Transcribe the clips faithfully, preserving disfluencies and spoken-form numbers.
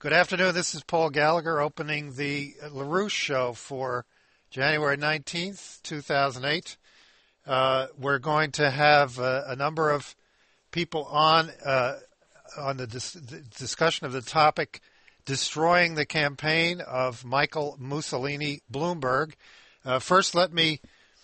Good afternoon. This is Paul Gallagher opening the LaRouche Show for January nineteenth, two thousand eight. Uh, we're going to have uh, a number of people on uh, on the, dis- the discussion of the topic, destroying the campaign of Michael Mussolini Bloomberg. Uh, first, let me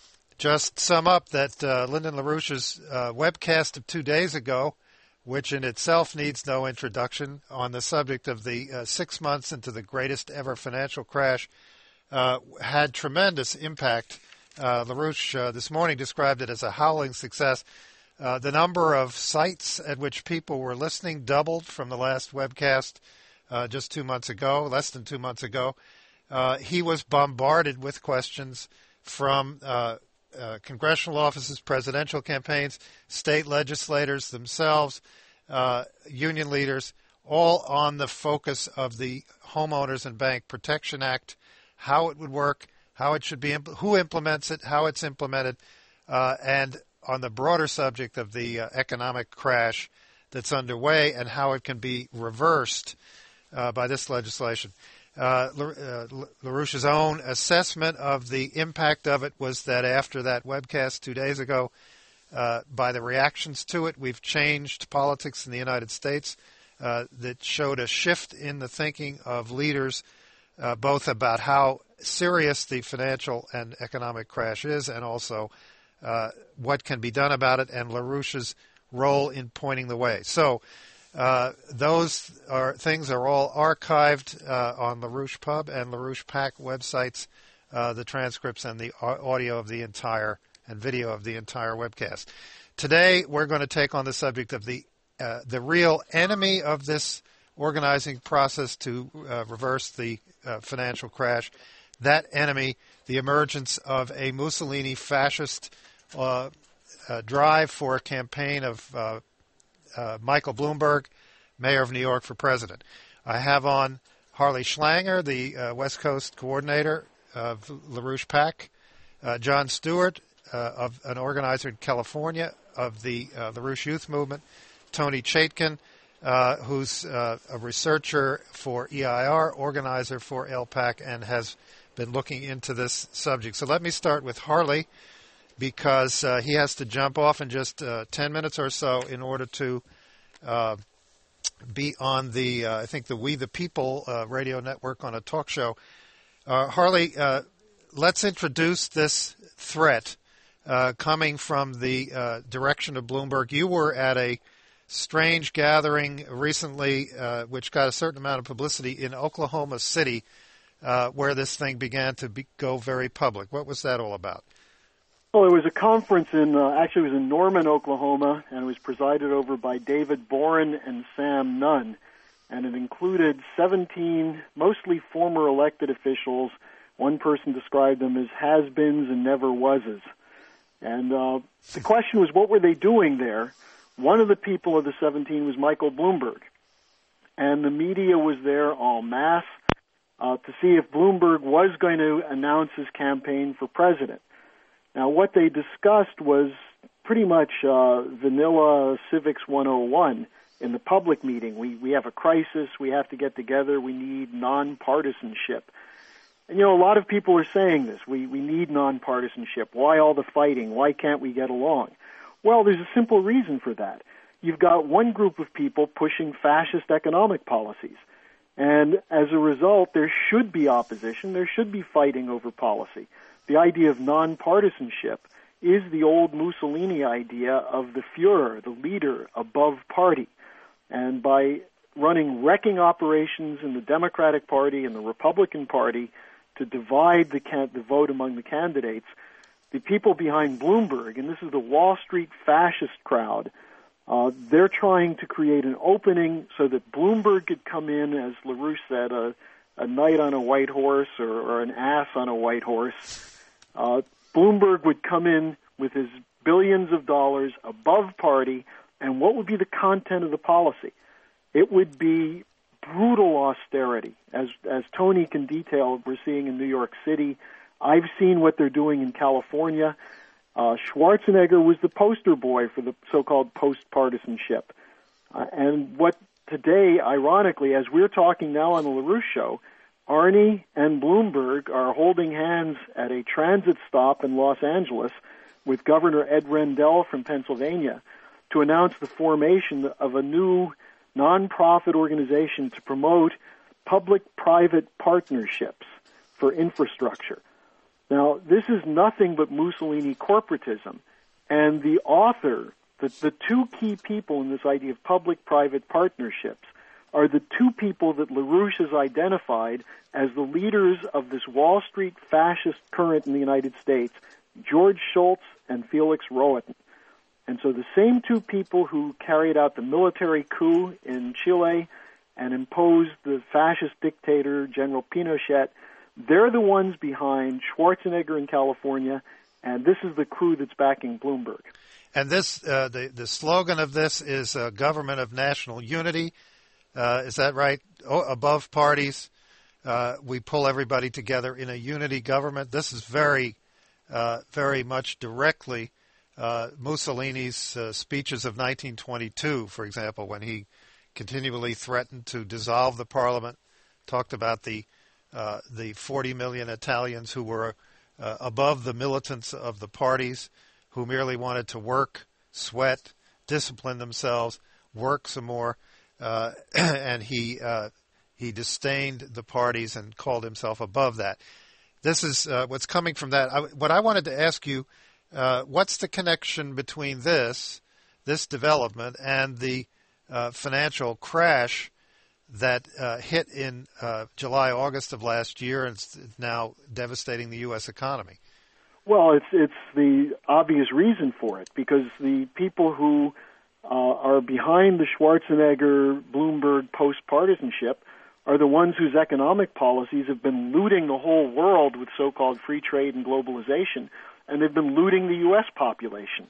just sum up that uh, Lyndon LaRouche's uh, webcast of two days ago, which in itself needs no introduction, on the subject of the uh, six months into the greatest ever financial crash, uh, had tremendous impact. Uh, LaRouche uh, this morning described it as a howling success. Uh, the number of sites at which people were listening doubled from the last webcast uh, just two months ago, less than two months ago. Uh, he was bombarded with questions from uh, uh, congressional offices, presidential campaigns, state legislators themselves, uh, union leaders, all on the focus of the Homeowners and Bank Protection Act, how it would work, how it should be, impl- who implements it, how it's implemented, uh, and on the broader subject of the uh, economic crash that's underway and how it can be reversed uh, by this legislation. Uh, LaRouche's own assessment of the impact of it was that after that webcast two days ago, uh, by the reactions to it, we've changed politics in the United States uh, that showed a shift in the thinking of leaders, uh, both about how serious the financial and economic crash is and also uh, what can be done about it, and LaRouche's role in pointing the way. So uh, those are things are all archived uh, on LaRouche Pub and LaRouche Pack websites, uh, the transcripts and the audio of the entire and video of the entire webcast. Today we're going to take on the subject of the uh, the real enemy of this organizing process to uh, reverse the uh, financial crash. That enemy, the emergence of a Mussolini fascist uh, uh, drive for a campaign of uh, uh, Michael Bloomberg, mayor of New York, for president. I have on Harley Schlanger, the uh, West Coast coordinator of LaRouche Pack, uh, John Stewart, uh, of an organizer in California of the uh, LaRouche Youth Movement, Tony Chaikin, uh, who's uh, a researcher for E I R, organizer for L PAC, and has been looking into this subject. So let me start with Harley, because uh, he has to jump off in just uh, ten minutes or so in order to uh, be on the, uh, I think, the We the People uh, radio network on a talk show. Uh, Harley, uh, let's introduce this threat uh, coming from the uh, direction of Bloomberg. You were at a strange gathering recently, uh, which got a certain amount of publicity in Oklahoma City, Uh, where this thing began to be, go very public. What was that all about? Well, it was a conference in, uh, actually it was in Norman, Oklahoma, and it was presided over by David Boren and Sam Nunn. And it included seventeen, mostly former elected officials. One person described them as has-beens and never-wases. And uh, the question was, what were they doing there? One of the people of the seventeen was Michael Bloomberg. And the media was there en masse, Uh, to see if Bloomberg was going to announce his campaign for president. Now, what they discussed was pretty much uh, vanilla Civics one oh one in the public meeting. We we have a crisis. We have to get together. We need nonpartisanship. And, you know, a lot of people are saying this. We, we need nonpartisanship. Why all the fighting? Why can't we get along? Well, there's a simple reason for that. You've got one group of people pushing fascist economic policies. And as a result, there should be opposition. There should be fighting over policy. The idea of nonpartisanship is the old Mussolini idea of the Führer, the leader, above party. And by running wrecking operations in the Democratic Party and the Republican Party to divide the, can- the vote among the candidates, the people behind Bloomberg, and this is the Wall Street fascist crowd, Uh, they're trying to create an opening so that Bloomberg could come in, as LaRouche said, a, a knight on a white horse or, or an ass on a white horse. Uh, Bloomberg would come in with his billions of dollars above party, and what would be the content of the policy? It would be brutal austerity. As, as Tony can detail, we're seeing in New York City. I've seen what they're doing in California. Uh, Schwarzenegger was the poster boy for the so-called post-partisanship. Uh, and what today, ironically, as we're talking now on the LaRouche Show, Arnie and Bloomberg are holding hands at a transit stop in Los Angeles with Governor Ed Rendell from Pennsylvania to announce the formation of a new nonprofit organization to promote public-private partnerships for infrastructure. Now, this is nothing but Mussolini corporatism, and the author, the, the two key people in this idea of public-private partnerships are the two people that LaRouche has identified as the leaders of this Wall Street fascist current in the United States, George Shultz and Felix Rohatyn. And so the same two people who carried out the military coup in Chile and imposed the fascist dictator, General Pinochet, they're the ones behind Schwarzenegger in California, and this is the crew that's backing Bloomberg. And this, uh, the, the slogan of this is uh, government of national unity. Uh, is that right? Oh, above parties, uh, we pull everybody together in a unity government. This is very, uh, very much directly uh, Mussolini's uh, speeches of nineteen twenty-two, for example, when he continually threatened to dissolve the parliament, talked about the uh, the forty million Italians who were uh, above the militants of the parties, who merely wanted to work, sweat, discipline themselves, work some more. Uh, and he uh, he disdained the parties and called himself above that. This is uh, what's coming from that. I, what I wanted to ask you, uh, what's the connection between this, this development, and the uh, financial crash that uh, hit in uh, July, August of last year, and it's now devastating the U S economy? Well, it's it's the obvious reason for it, because the people who Uh, are behind the Schwarzenegger-Bloomberg post-partisanship are the ones whose economic policies have been looting the whole world with so-called free trade and globalization, and they've been looting the U S population.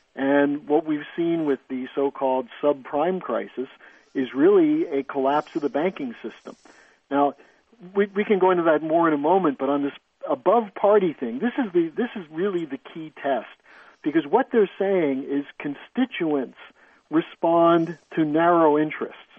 And what we've seen with the so-called subprime crisis is really a collapse of the banking system. Now, we, we can go into that more in a moment, but on this above-party thing, this is the this is really the key test, because what they're saying is constituents respond to narrow interests,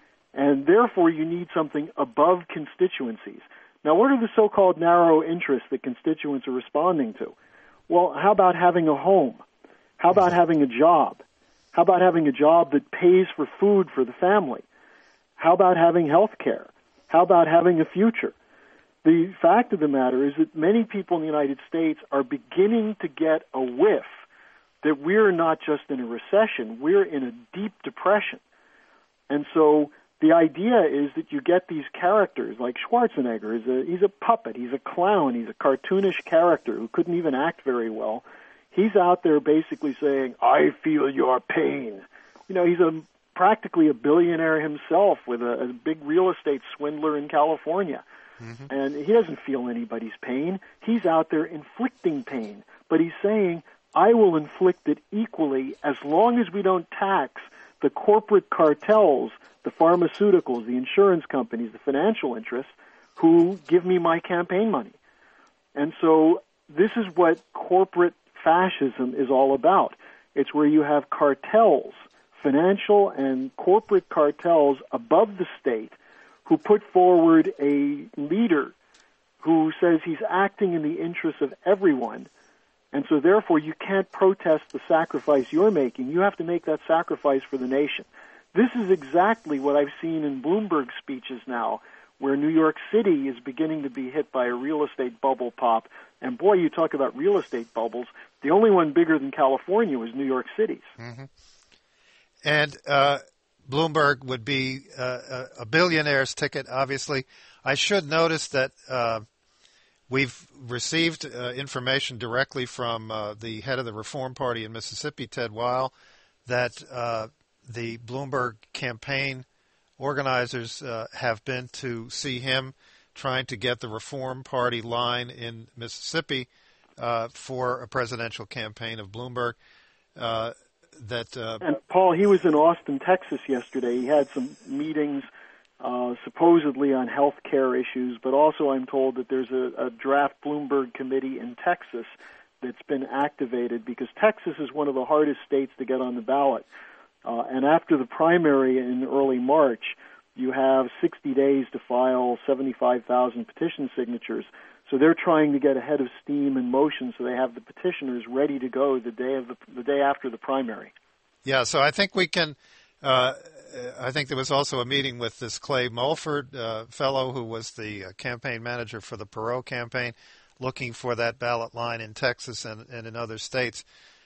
and therefore you need something above constituencies. Now, what are the so-called narrow interests that constituents are responding to? Well, how about having a home? How about having a job? How about having a job that pays for food for the family? How about having health care? How about having a future? The fact of the matter is that many people in the United States are beginning to get a whiff that we're not just in a recession, we're in a deep depression. And so the idea is that you get these characters, like Schwarzenegger, is a, he's a puppet, he's a clown, he's a cartoonish character who couldn't even act very well. He's out there basically saying, I feel your pain. You know, he's a practically a billionaire himself with a, a big real estate swindler in California. Mm-hmm. And he doesn't feel anybody's pain. He's out there inflicting pain. But he's saying, I will inflict it equally as long as we don't tax the corporate cartels, the pharmaceuticals, the insurance companies, the financial interests who give me my campaign money. And so this is what corporate fascism is all about. It's where you have cartels, financial and corporate cartels above the state, who put forward a leader who says he's acting in the interests of everyone. And so, therefore, you can't protest the sacrifice you're making. You have to make that sacrifice for the nation. This is exactly what I've seen in Bloomberg's speeches now, where New York City is beginning to be hit by a real estate bubble pop. And, boy, you talk about real estate bubbles. The only one bigger than California was New York City's. Mm-hmm. And uh, Bloomberg would be uh, a billionaire's ticket, obviously. I should notice that uh, we've received uh, information directly from uh, the head of the Reform Party in Mississippi, Ted Weil, that uh, the Bloomberg campaign organizers uh, have been to see him trying to get the Reform Party line in Mississippi uh, for a presidential campaign of Bloomberg. Uh, that uh, And, Paul, he was in Austin, Texas yesterday. He had some meetings Uh, supposedly on health care issues, but also I'm told that there's a, a draft Bloomberg committee in Texas that's been activated because Texas is one of the hardest states to get on the ballot. Uh, and after the primary in early March, you have sixty days to file seventy-five thousand petition signatures. So they're trying to get ahead of steam and motion so they have the petitioners ready to go the day of the, the day after the primary. Yeah, so I think we can, uh, I think there was also a meeting with this Clay Mulford uh, fellow who was the uh, campaign manager for the Perot campaign, looking for that ballot line in Texas and, and in other states.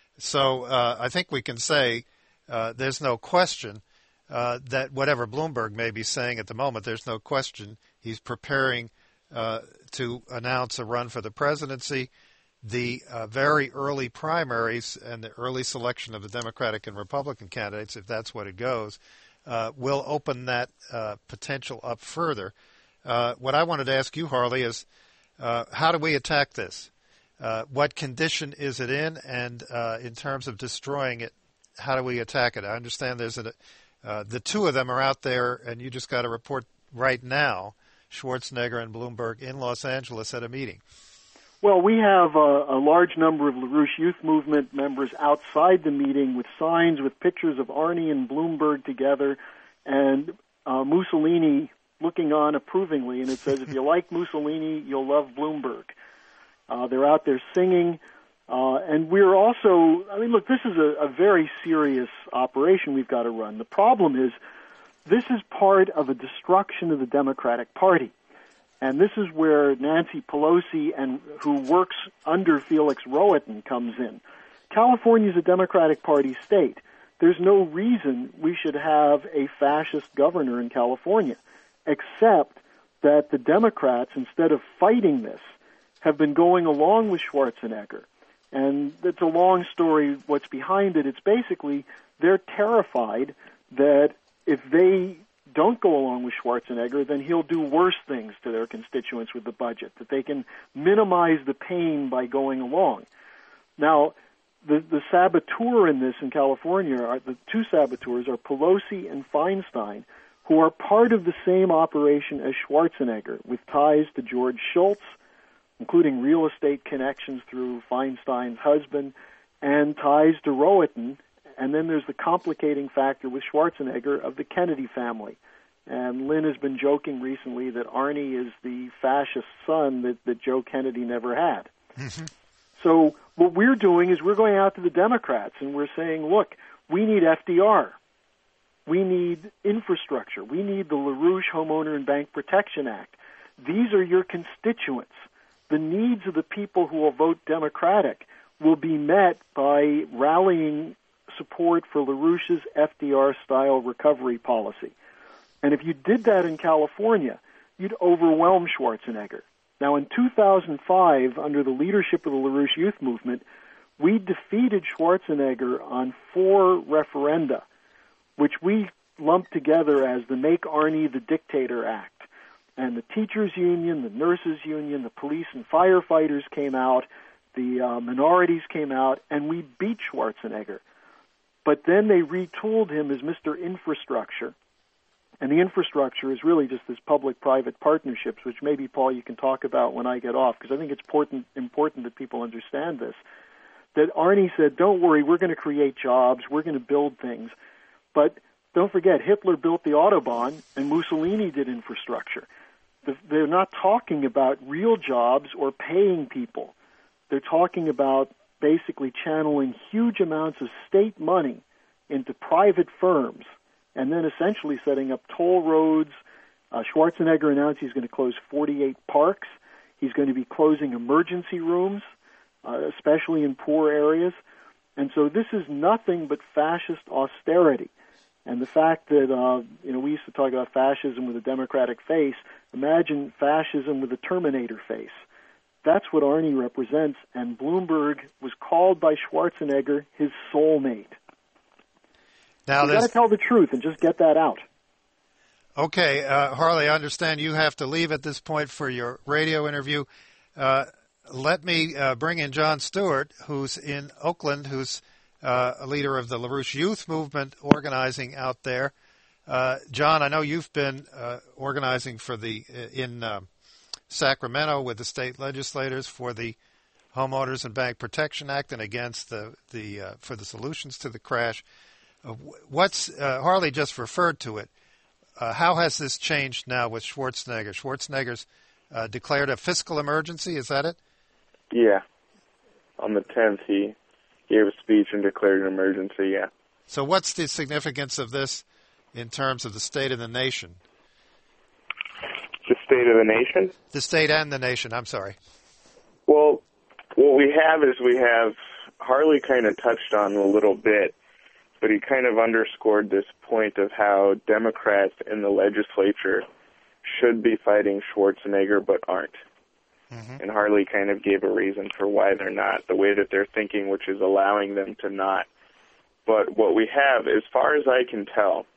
So uh, I think we can say uh, there's no question uh, that whatever Bloomberg may be saying at the moment, there's no question he's preparing uh, to announce a run for the presidency. The uh, very early primaries and the early selection of the Democratic and Republican candidates, if that's what it goes, uh, will open that uh, potential up further. Uh, what I wanted to ask you, Harley, is uh, how do we attack this? Uh, what condition is it in? And uh, in terms of destroying it, how do we attack it? I understand there's a, uh, the two of them are out there, and you just got a report right now, Schwarzenegger and Bloomberg in Los Angeles at a meeting. Well, we have a, a large number of LaRouche Youth Movement members outside the meeting with signs with pictures of Arnie and Bloomberg together, and uh, Mussolini looking on approvingly, and it says, if you like Mussolini, you'll love Bloomberg. Uh, they're out there singing, uh, and we're also, I mean, look, this is a, a very serious operation we've got to run. The problem is this is part of a destruction of the Democratic Party. And this is where Nancy Pelosi, and who works under Felix Rohatyn, comes in. California is a Democratic Party state. There's no reason we should have a fascist governor in California, except that the Democrats, instead of fighting this, have been going along with Schwarzenegger. And it's a long story what's behind it. It's basically they're terrified that if they don't go along with Schwarzenegger, then he'll do worse things to their constituents with the budget, that they can minimize the pain by going along. Now, the, the saboteur in this in California, are, the two saboteurs are Pelosi and Feinstein, who are part of the same operation as Schwarzenegger, with ties to George Shultz, including real estate connections through Feinstein's husband, and ties to Rohatyn. And then there's the complicating factor with Schwarzenegger of the Kennedy family. And Lynn has been joking recently that Arnie is the fascist son that, that Joe Kennedy never had. Mm-hmm. So what we're doing is we're going out to the Democrats and we're saying, look, we need F D R. We need infrastructure. We need the LaRouche Homeowner and Bank Protection Act. These are your constituents. The needs of the people who will vote Democratic will be met by rallying support for LaRouche's F D R-style recovery policy. And if you did that in California, you'd overwhelm Schwarzenegger. Now, in two thousand five, under the leadership of the LaRouche Youth Movement, we defeated Schwarzenegger on four referenda, which we lumped together as the Make Arnie the Dictator Act. And the teachers' union, the nurses' union, the police and firefighters came out, the uh, minorities came out, and we beat Schwarzenegger. But then they retooled him as Mister Infrastructure. And the infrastructure is really just this public-private partnerships, which maybe, Paul, you can talk about when I get off, because I think it's important, important that people understand this. That Arnie said, don't worry, we're going to create jobs, we're going to build things. But don't forget, Hitler built the Autobahn, and Mussolini did infrastructure. They're not talking about real jobs or paying people. They're talking about basically channeling huge amounts of state money into private firms and then essentially setting up toll roads. Uh, Schwarzenegger announced he's going to close forty-eight parks. He's going to be closing emergency rooms, uh, especially in poor areas. And so this is nothing but fascist austerity. And the fact that, uh, you know, we used to talk about fascism with a Democratic face. Imagine fascism with a Terminator face. That's what Arnie represents, and Bloomberg was called by Schwarzenegger his soulmate. Now, you've got to tell the truth and just get that out. Okay, uh, Harley, I understand you have to leave at this point for your radio interview. Uh, let me uh, bring in Jon Stewart, who's in Oakland, who's uh, a leader of the LaRouche Youth Movement organizing out there. Uh, John, I know you've been uh, organizing for the in uh, Sacramento with the state legislators for the Homeowners and Bank Protection Act and against the the uh, for the solutions to the crash. Uh, what's uh, Harley just referred to it. Uh, how has this changed now with Schwarzenegger? Schwarzenegger's uh, declared a fiscal emergency. Is that it? Yeah. On the tenth, he gave a speech and declared an emergency. Yeah. So what's the significance of this in terms of the state of the nation? The state of the nation? The state and the nation, I'm sorry. Well, what we have is we have, Harley kind of touched on a little bit, but he kind of underscored this point of how Democrats in the legislature should be fighting Schwarzenegger but aren't. Mm-hmm. And Harley kind of gave a reason for why they're not, the way that they're thinking, which is allowing them to not. But what we have, as far as I can tell,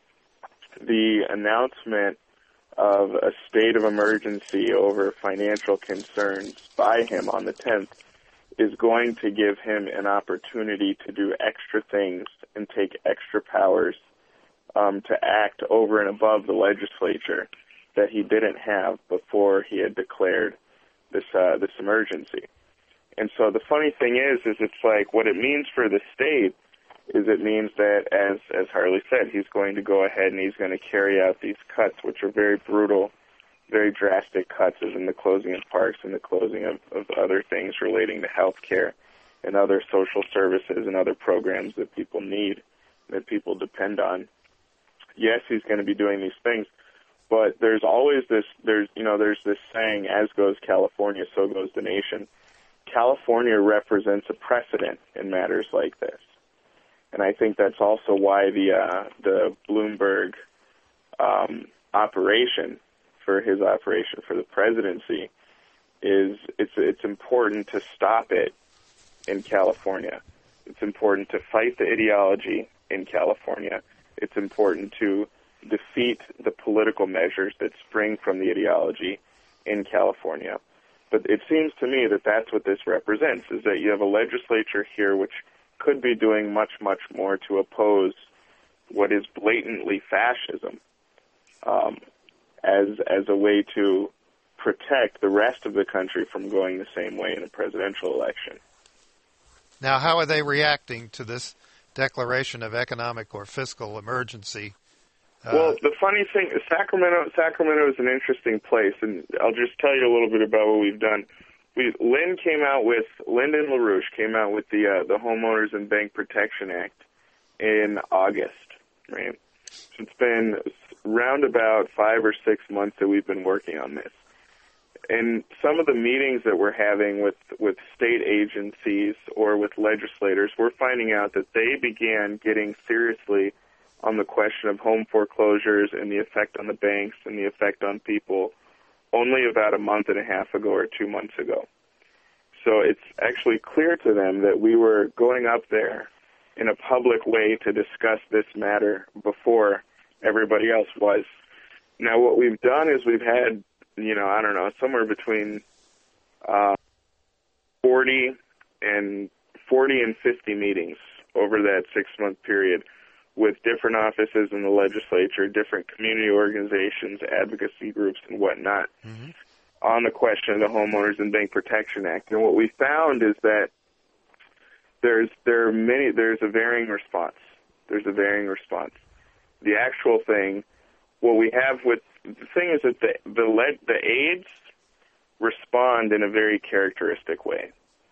the announcement of a state of emergency over financial concerns by him on the tenth is going to give him an opportunity to do extra things and take extra powers um, to act over and above the legislature that he didn't have before he had declared this uh, this emergency. And so the funny thing is, is it's like what it means for the state is it means that, as as Harley said, he's going to go ahead and he's going to carry out these cuts, which are very brutal, very drastic cuts, as in the closing of parks and the closing of, of other things relating to health care and other social services and other programs that people need, that people depend on. Yes, he's going to be doing these things, but there's always this, there's, you know, there's this saying, as goes California, so goes the nation. California represents a precedent in matters like this. And I think that's also why the uh, the Bloomberg um, operation for his operation for the presidency is it's it's important to stop it in California. It's important to fight the ideology in California. It's important to defeat the political measures that spring from the ideology in California. But it seems to me that that's what this represents, is that you have a legislature here which could be doing much, much more to oppose what is blatantly fascism um, as as a way to protect the rest of the country from going the same way in a presidential election. Now, how are they reacting to this declaration of economic or fiscal emergency? Uh, well, the funny thing is Sacramento, Sacramento is an interesting place, and I'll just tell you a little bit about what we've done. We, Lynn came out with, Lyndon LaRouche came out with the uh, the Homeowners and Bank Protection Act in August, right? So it's been round about five or six months that we've been working on this. And some of the meetings that we're having with, with state agencies or with legislators, we're finding out that they began getting seriously on the question of home foreclosures and the effect on the banks and the effect on people only about a month and a half ago or two months ago. So it's actually clear to them that we were going up there in a public way to discuss this matter before everybody else was. Now, what we've done is we've had, you know, I don't know, somewhere between uh, forty and forty and fifty meetings over that six-month period with different offices in the legislature, different community organizations, advocacy groups, and whatnot, mm-hmm. on the question of the Homeowners and Bank Protection Act. And what we found is that there's there are many there's a varying response. There's a varying response. The actual thing, what we have with the thing is that the the lead, the aides respond in a very characteristic way.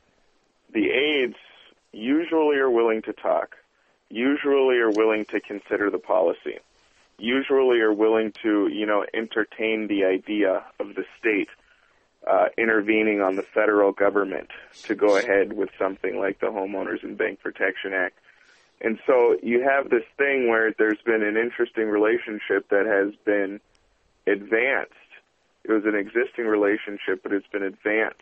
The aides usually are willing to talk. Usually are willing to consider the policy, usually are willing to, you know, entertain the idea of the state uh, intervening on the federal government to go ahead with something like the Homeowners and Bank Protection Act. And so you have this thing where there's been an interesting relationship that has been advanced. It was an existing relationship, but it's been advanced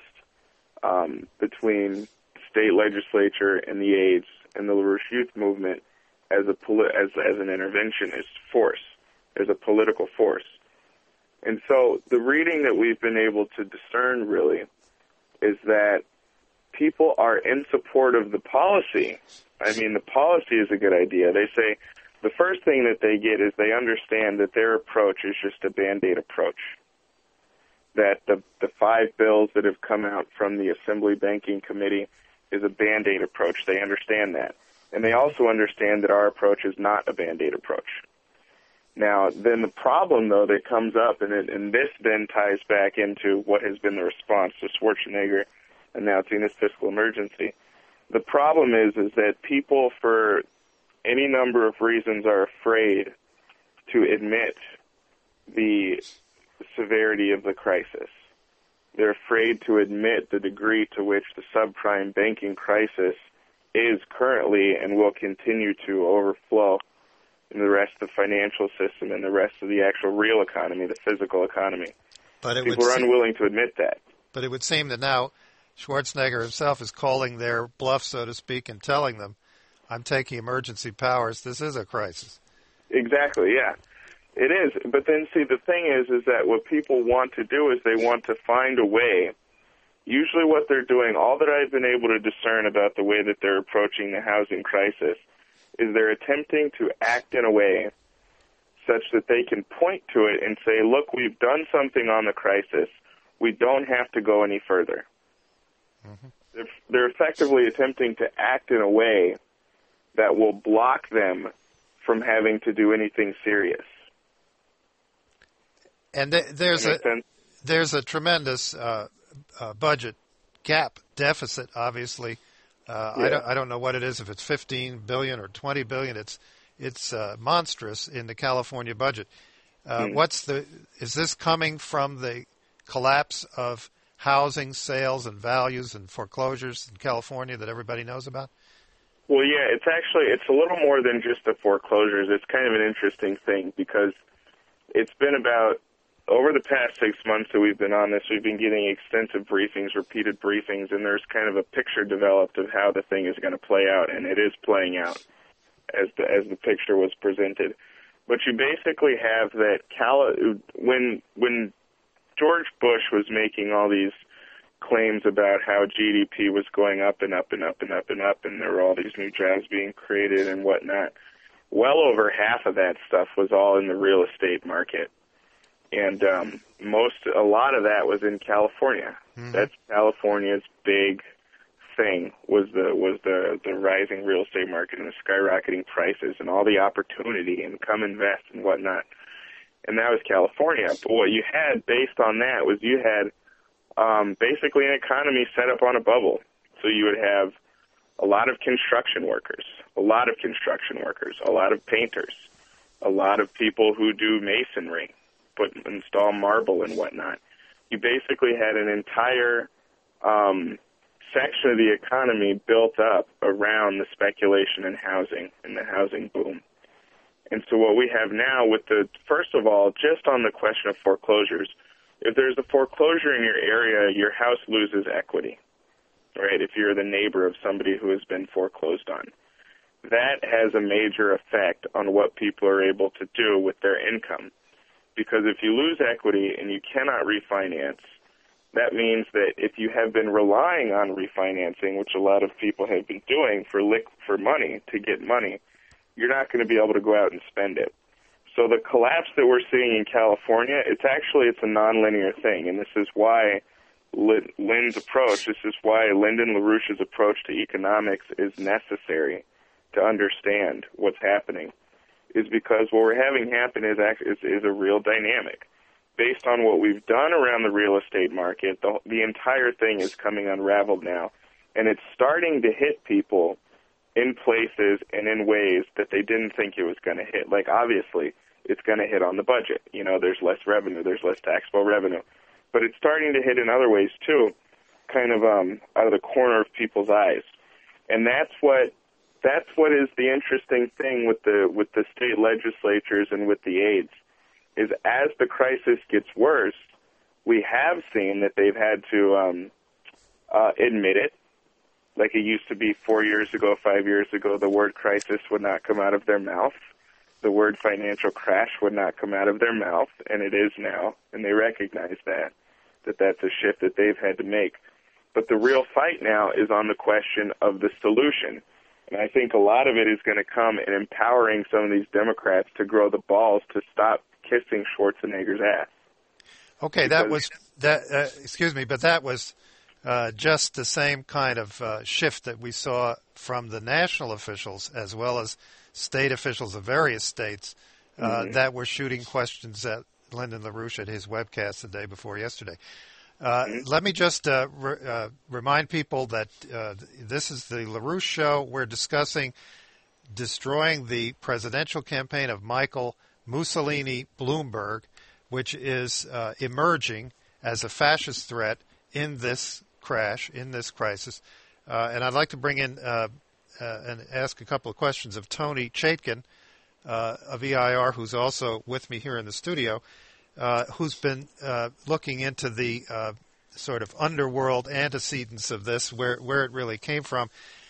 um, between state legislature and the aides and the LaRouche Youth Movement as a poli- as as an interventionist force, as a political force. And so the reading that we've been able to discern really is that people are in support of the policy. I mean, the policy is a good idea. They say the first thing that they get is they understand that their approach is just a Band-Aid approach, that the the five bills that have come out from the Assembly Banking Committee is a Band-Aid approach. They understand that. And they also understand that our approach is not a Band-Aid approach. Now, then the problem, though, that comes up, and, it, and this then ties back into what has been the response to Schwarzenegger announcing this fiscal emergency. The problem is, is that people, for any number of reasons, are afraid to admit the severity of the crisis. They're afraid to admit the degree to which the subprime banking crisis is currently and will continue to overflow in the rest of the financial system and the rest of the actual real economy, the physical economy. But it People would are seem, unwilling to admit that. But it would seem that now Schwarzenegger himself is calling their bluff, so to speak, and telling them, I'm taking emergency powers. This is a crisis. Exactly, yeah. It is. But then, see, the thing is, is that what people want to do is they want to find a way. Usually what they're doing, all that I've been able to discern about the way that they're approaching the housing crisis, is they're attempting to act in a way such that they can point to it and say, look, we've done something on the crisis. We don't have to go any further. Mm-hmm. They're, they're effectively attempting to act in a way that will block them from having to do anything serious. And th- there's a sense? there's a tremendous uh, uh, budget gap deficit, obviously. Uh, yeah. I don't I don't know what it is, if it's fifteen billion dollars or twenty billion dollars. It's it's uh, monstrous in the California budget. Uh, hmm. What's the is this coming from the collapse of housing sales and values and foreclosures in California that everybody knows about? Well, yeah, it's actually it's a little more than just the foreclosures. It's kind of an interesting thing because it's been about over the past six months that we've been on this, we've been getting extensive briefings, repeated briefings, and there's kind of a picture developed of how the thing is going to play out, and it is playing out as the, as the picture was presented. But you basically have that Cali- when when George Bush was making all these claims about how G D P was going up and up and up and up and up, and there were all these new jobs being created and whatnot, well over half of that stuff was all in the real estate market. And um, most, a lot of that was in California. Mm-hmm. That's California's big thing was the was the, the rising real estate market and the skyrocketing prices and all the opportunity and come invest and whatnot. And that was California. But what you had based on that was you had um, basically an economy set up on a bubble. So you would have a lot of construction workers, a lot of construction workers, a lot of painters, a lot of people who do masonry, put install marble and whatnot. You basically had an entire um, section of the economy built up around the speculation in housing and the housing boom. And so what we have now with the, first of all, just on the question of foreclosures, if there's a foreclosure in your area, your house loses equity, right, if you're the neighbor of somebody who has been foreclosed on. That has a major effect on what people are able to do with their income. Because if you lose equity and you cannot refinance, that means that if you have been relying on refinancing, which a lot of people have been doing for lic- for money, to get money, you're not going to be able to go out and spend it. So the collapse that we're seeing in California, it's actually, it's a nonlinear thing, and this is why Lynn's approach, this is why Lyndon LaRouche's approach to economics is necessary to understand what's happening. Is because what we're having happen is, is is a real dynamic. Based on what we've done around the real estate market, the, the entire thing is coming unraveled now, and it's starting to hit people in places and in ways that they didn't think it was going to hit. Like, obviously, it's going to hit on the budget. You know, there's less revenue, there's less taxable revenue. But it's starting to hit in other ways, too, kind of um, out of the corner of people's eyes. And that's what That's what is the interesting thing with the with the state legislatures and with the aides, is as the crisis gets worse, we have seen that they've had to um, uh, admit it. Like it used to be four years ago, five years ago, the word crisis would not come out of their mouth. The word financial crash would not come out of their mouth, and it is now, and they recognize that, that that's a shift that they've had to make. But the real fight now is on the question of the solution. And I think a lot of it is going to come in empowering some of these Democrats to grow the balls to stop kissing Schwarzenegger's ass. Okay, because, that was that. Uh, excuse me, but that was uh, just the same kind of uh, shift that we saw from the national officials as well as state officials of various states uh, mm-hmm. that were shooting questions at Lyndon LaRouche at his webcast the day before yesterday. Uh, mm-hmm. Let me just uh, re- uh, remind people that uh, this is the LaRouche Show. We're discussing destroying the presidential campaign of Michael Mussolini Bloomberg, which is uh, emerging as a fascist threat in this crash, in this crisis. Uh, and I'd like to bring in uh, uh, and ask a couple of questions of Tony Chaikin uh, of E I R, who's also with me here in the studio, uh, who's been uh, looking into the uh, sort of underworld antecedents of this, where, where it really came from.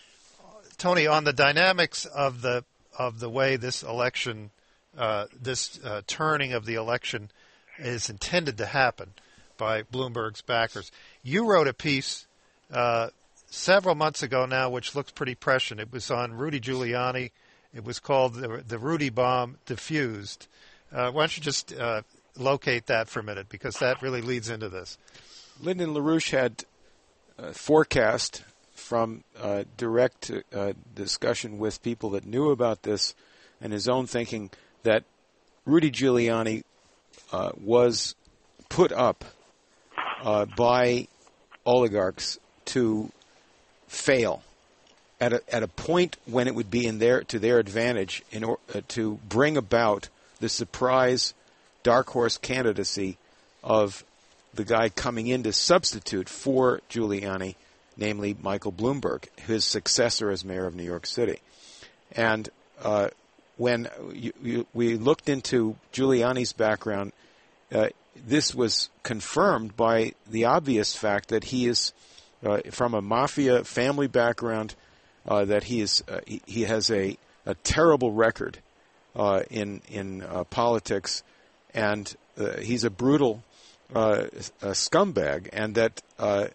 Tony, on the dynamics of the of the way this election, uh, this uh, turning of the election is intended to happen by Bloomberg's backers, you wrote a piece uh, several months ago now, which looks pretty prescient. It was on Rudy Giuliani. It was called The, the Rudy Bomb Diffused. Uh, why don't you just uh, locate that for a minute, because that really leads into this. Lyndon LaRouche had uh, forecast from uh, direct uh, discussion with people that knew about this and his own thinking that Rudy Giuliani uh, was put up uh, by oligarchs to fail at a, at a point when it would be in their to their advantage in or, uh, to bring about the surprise dark horse candidacy of the guy coming in to substitute for Giuliani, namely Michael Bloomberg, his successor as mayor of New York City. And uh, when you, you, we looked into Giuliani's background, uh, this was confirmed by the obvious fact that he is uh, from a mafia family background, uh, that he is uh, he, he has a, a terrible record uh, in in uh, politics, and uh, he's a brutal uh, a scumbag, and that uh,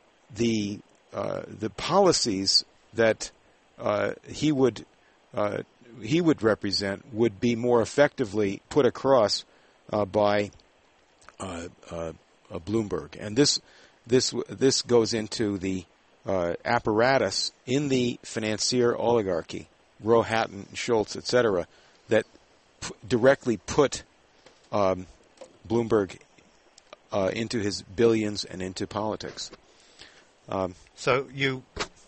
the uh, the policies that uh, he would uh, he would represent would be more effectively put across uh, by uh, uh, uh, Bloomberg, and this this this goes into the uh, apparatus in the financier oligarchy, Rohatyn, Schultz, et cetera, that p- directly put um, Bloomberg uh, into his billions and into politics. Um, so you,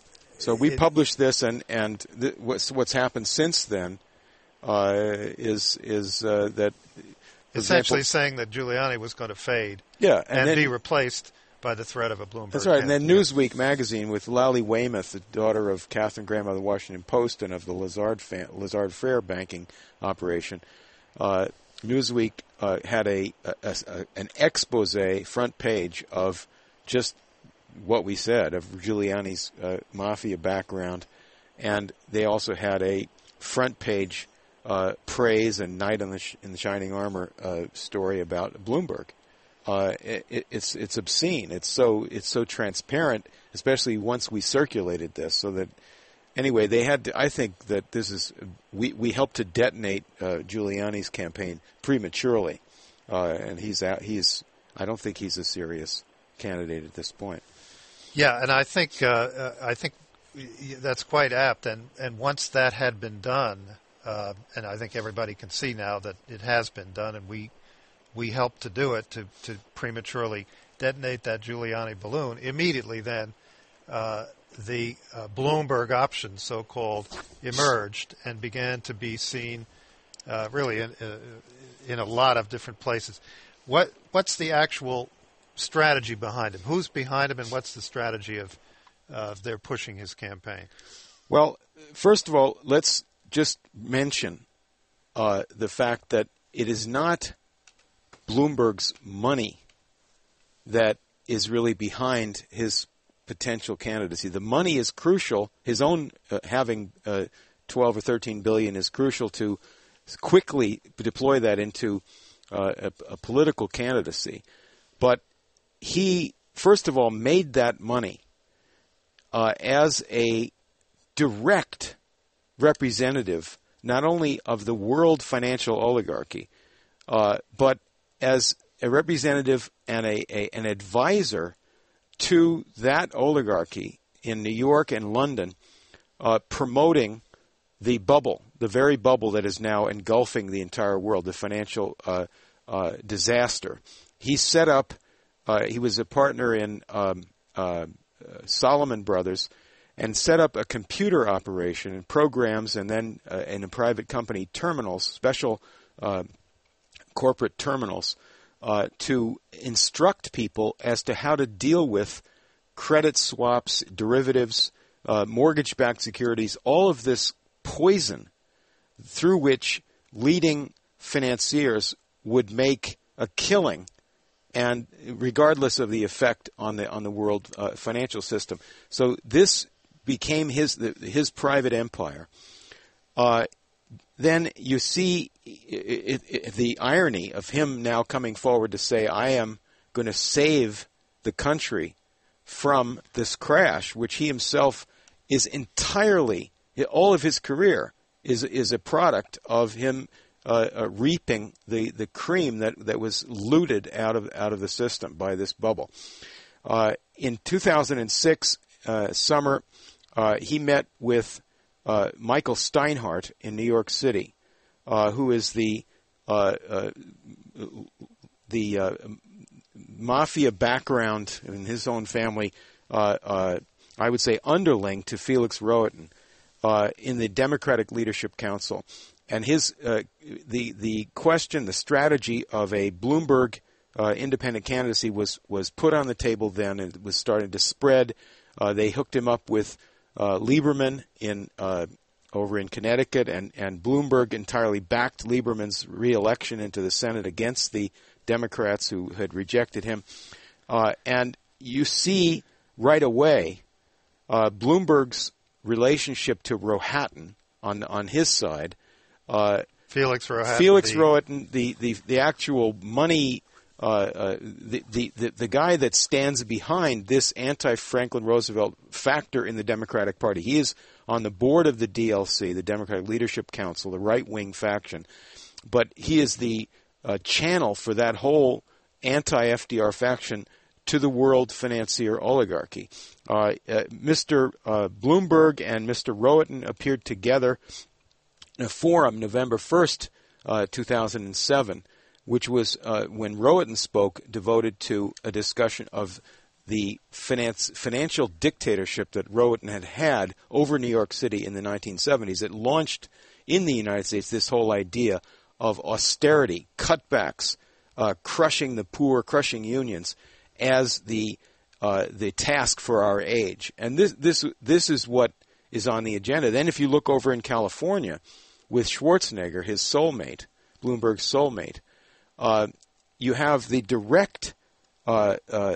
so we it, published this, and and th- what's what's happened since then uh, is is uh, that essentially example, saying that Giuliani was going to fade, yeah, and, and then, be replaced by the threat of a Bloomberg. That's right. And then yeah. Newsweek magazine with Lally Weymouth, the daughter of Catherine Graham of the Washington Post and of the Lazard fam- Lazard Frere banking operation, uh, Newsweek uh, had a, a, a an expose front page of just what we said of Giuliani's uh, mafia background, and they also had a front page uh, praise and knight in the sh- in the shining armor uh, story about Bloomberg. Uh, it, it's it's obscene. It's so it's so transparent, especially once we circulated this. So that anyway, they had. To, I think that this is we we helped to detonate uh, Giuliani's campaign prematurely, uh, and he's out. He's I don't think he's a serious candidate at this point. Yeah, and I think uh, uh, I think that's quite apt. And, and once that had been done, uh, and I think everybody can see now that it has been done, and we we helped to do it to, to prematurely detonate that Giuliani balloon. Immediately then, uh, the uh, Bloomberg option, so-called, emerged and began to be seen uh, really in, uh, in a lot of different places. What what's the actual strategy behind him? Who's behind him, and what's the strategy of uh, their pushing his campaign? Well, first of all, let's just mention uh, the fact that it is not Bloomberg's money that is really behind his potential candidacy. The money is crucial. His own uh, having uh, twelve or thirteen billion is crucial to quickly deploy that into uh, a, a political candidacy. But he, first of all, made that money uh, as a direct representative not only of the world financial oligarchy, uh, but as a representative and a, a an advisor to that oligarchy in New York and London, uh, promoting the bubble, the very bubble that is now engulfing the entire world, the financial uh, uh, disaster. He set up, uh, he was a partner in um, uh, Solomon Brothers, and set up a computer operation and programs, and then uh, in a private company, terminals, special uh, corporate terminals, uh, to instruct people as to how to deal with credit swaps, derivatives, uh, mortgage-backed securities, all of this poison through which leading financiers would make a killing, and regardless of the effect on the on the world uh, financial system. So this became his his private empire. Uh, then you see it, it, the irony of him now coming forward to say, I am going to save the country from this crash, which he himself is entirely, all of his career is is a product of him uh, uh, reaping the, the cream that, that was looted out of out of the system by this bubble. Uh, in two thousand six, uh, summer, uh, he met with uh, Michael Steinhardt in New York City, uh, who is the uh, uh, the uh, mafia background in his own family, uh, uh, I would say underling to Felix Rohatyn uh, in the Democratic Leadership Council. And his uh, the the question, the strategy of a Bloomberg uh, independent candidacy was, was put on the table then, and it was starting to spread. Uh, they hooked him up with uh, Lieberman in uh, over in Connecticut, and, and Bloomberg entirely backed Lieberman's re-election into the Senate against the Democrats who had rejected him. Uh, and you see right away uh, Bloomberg's relationship to Rohatyn on on his side. Uh, Felix Rohatyn. Felix the, Rohatyn, the, the, the actual money, uh, uh, the, the, the, the guy that stands behind this anti-Franklin Roosevelt factor in the Democratic Party. He is on the board of the D L C, the Democratic Leadership Council, the right-wing faction. But he is the uh, channel for that whole anti-F D R faction to the world financier oligarchy. Uh, uh, Mister Uh, Bloomberg and Mister Rohatyn appeared together in a forum November first, uh, two thousand seven, which was uh, when Rohatyn spoke, devoted to a discussion of the finance, financial dictatorship that Rohatyn had had over New York City in the nineteen seventies. It launched in the United States this whole idea of austerity, cutbacks, uh, crushing the poor, crushing unions as the uh, the task for our age. And this this this is what is on the agenda. Then if you look over in California with Schwarzenegger, his soulmate, Bloomberg's soulmate, uh, you have the direct uh, uh,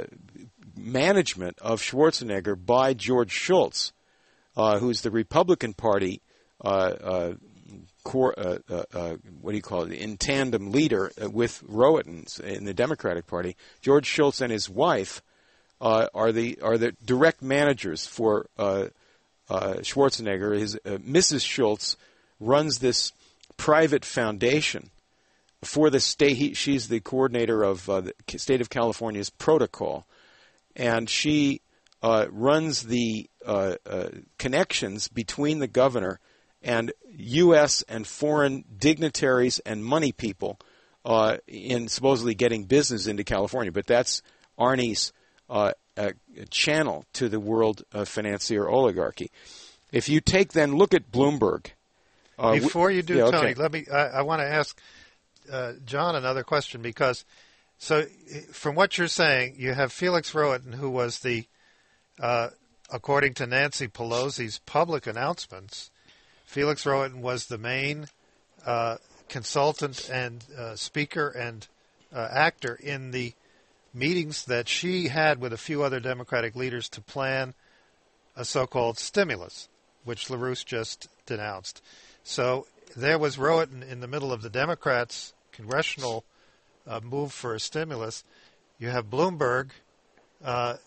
management of Schwarzenegger by George Shultz, uh, who's the Republican Party uh, uh, core, uh, uh, uh, what do you call it, in tandem leader uh, with Rohatyn in the Democratic Party. George Shultz and his wife uh, are the are the direct managers for uh, uh, Schwarzenegger. His uh, Missus Shultz runs this private foundation for the state. He, she's the coordinator of uh, the state of California's protocol, and she uh, runs the uh, uh, connections between the governor and U S and foreign dignitaries and money people uh, in supposedly getting business into California. But that's Arnie's uh, uh, channel to the world uh, financier oligarchy. If you take then look at Bloomberg. Uh, Before you do, yeah, Tony, okay. let me. I, I want to ask uh, John another question, because so from what you're saying, you have Felix Rohatyn, who was the, uh, according to Nancy Pelosi's public announcements, Felix Rohatyn was the main uh, consultant and uh, speaker and uh, actor in the meetings that she had with a few other Democratic leaders to plan a so-called stimulus, which LaRouche just denounced. So there was Rohatyn in the middle of the Democrats' congressional uh, move for a stimulus. You have Bloomberg, uh,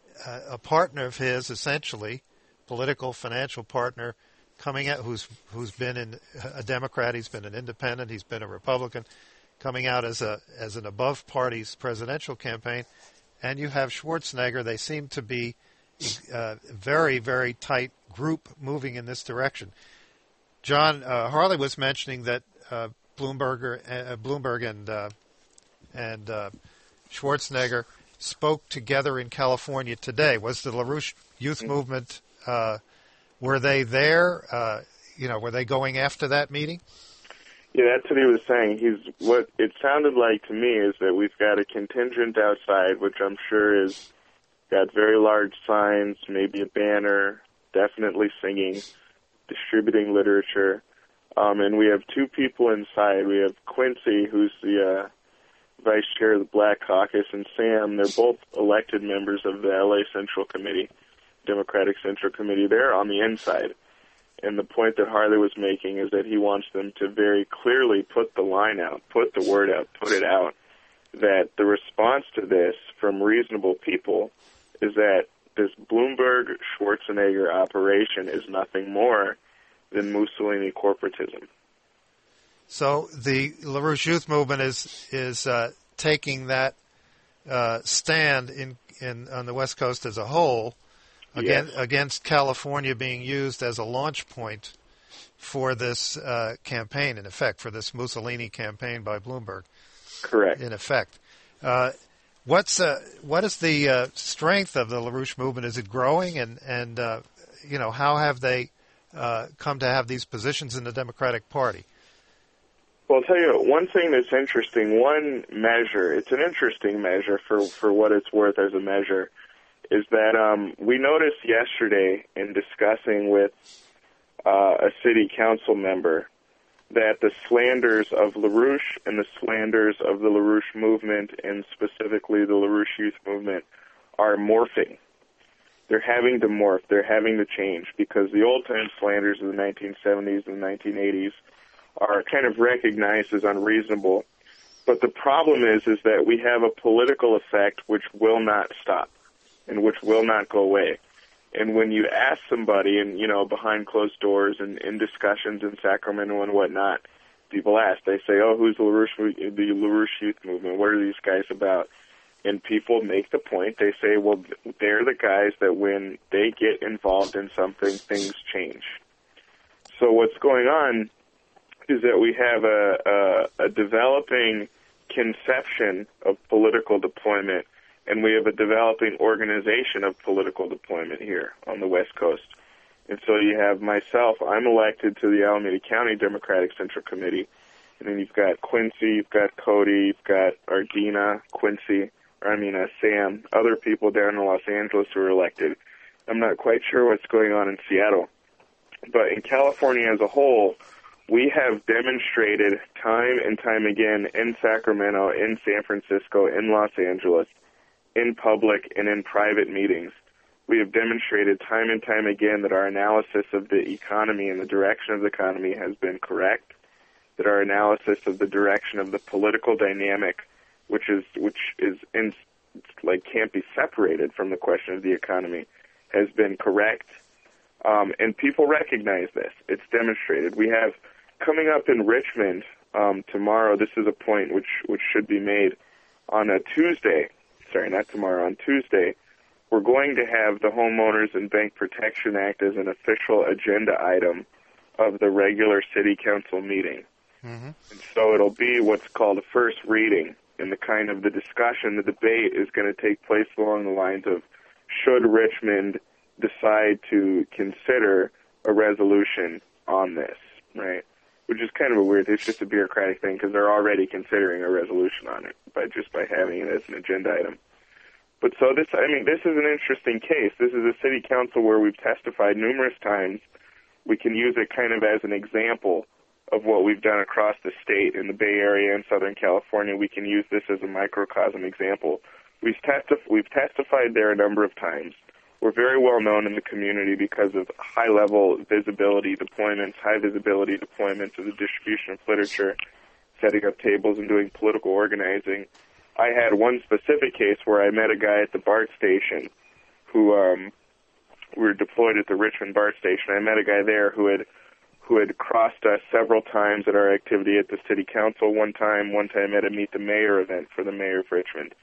a partner of his, essentially, political, financial partner, coming out, who's who's been in a Democrat, he's been an independent, he's been a Republican, coming out as a as an above party's presidential campaign, and you have Schwarzenegger. They seem to be a very, very tight group moving in this direction. John, uh, Harley was mentioning that uh, Bloomberg, uh, Bloomberg and uh, and uh, Schwarzenegger spoke together in California today. Was the LaRouche Youth Movement, uh, were they there? Uh, you know, were they going after that meeting? Yeah, that's what he was saying. He's what it sounded like to me is that we've got a contingent outside, which I'm sure is got very large signs, maybe a banner, definitely singing, distributing literature, um, and we have two people inside. We have Quincy, who's the uh, vice chair of the Black Caucus, and Sam. They're both elected members of the L A Central Committee, Democratic Central Committee. They're on the inside. And the point that Harley was making is that he wants them to very clearly put the line out, put the word out, put it out, that the response to this from reasonable people is that this Bloomberg-Schwarzenegger operation is nothing more than Mussolini corporatism. So the LaRouche Youth Movement is is uh, taking that uh, stand in, in on the West Coast as a whole against, yes. against California being used as a launch point for this uh, campaign, in effect, for this Mussolini campaign by Bloomberg. Correct. In effect. Uh, what's uh, what is the uh, strength of the LaRouche movement? Is it growing? And, and uh, you know, how have they uh, come to have these positions in the Democratic Party? Well, I'll tell you one thing that's interesting. One measure, it's an interesting measure for, for what it's worth as a measure, is that um, we noticed yesterday in discussing with uh, a city council member that the slanders of LaRouche and the slanders of the LaRouche movement, and specifically the LaRouche Youth Movement, are morphing. They're having to morph. They're having to change because the old-time slanders of the nineteen seventies and nineteen eighties are kind of recognized as unreasonable. But the problem is, is that we have a political effect which will not stop and which will not go away. And when you ask somebody, and you know, behind closed doors and in discussions in Sacramento and whatnot, people ask, they say, oh, who's the LaRouche, the LaRouche Youth Movement? What are these guys about? And people make the point, they say, well, they're the guys that when they get involved in something, things change. So what's going on is that we have a, a, a developing conception of political deployment, and we have a developing organization of political deployment here on the West Coast. And so you have myself, I'm elected to the Alameda County Democratic Central Committee, and then you've got Quincy, you've got Cody, you've got Ardina, Quincy, or I mean uh, Sam, other people down in Los Angeles who are elected. I'm not quite sure what's going on in Seattle. But in California as a whole, we have demonstrated time and time again in Sacramento, in San Francisco, in Los Angeles, in public and in private meetings, we have demonstrated time and time again that our analysis of the economy and the direction of the economy has been correct, that our analysis of the direction of the political dynamic, which is which is in, like can't be separated from the question of the economy, has been correct. Um, and people recognize this. It's demonstrated. We have coming up in Richmond um, tomorrow, this is a point which, which should be made, on a Tuesday, sorry, not tomorrow, on Tuesday, we're going to have the Homeowners and Bank Protection Act as an official agenda item of the regular city council meeting. Mm-hmm. And so it'll be what's called a first reading, and the kind of the discussion, the debate is going to take place along the lines of should Richmond decide to consider a resolution on this, right? Which is kind of a weird, it's just a bureaucratic thing because they're already considering a resolution on it by just by having it as an agenda item. But so this, I mean, this is an interesting case. This is a city council where we've testified numerous times. We can use it kind of as an example of what we've done across the state in the Bay Area and Southern California. We can use this as a microcosm example. We've, testif- we've testified there a number of times. We're very well known in the community because of high-level visibility deployments, high-visibility deployments of the distribution of literature, setting up tables and doing political organizing. I had one specific case where I met a guy at the BART station who um, we were deployed at the Richmond BART station. I met a guy there who had who had crossed us several times at our activity at the city council one time, one time at a Meet the Mayor event for the mayor of Richmond.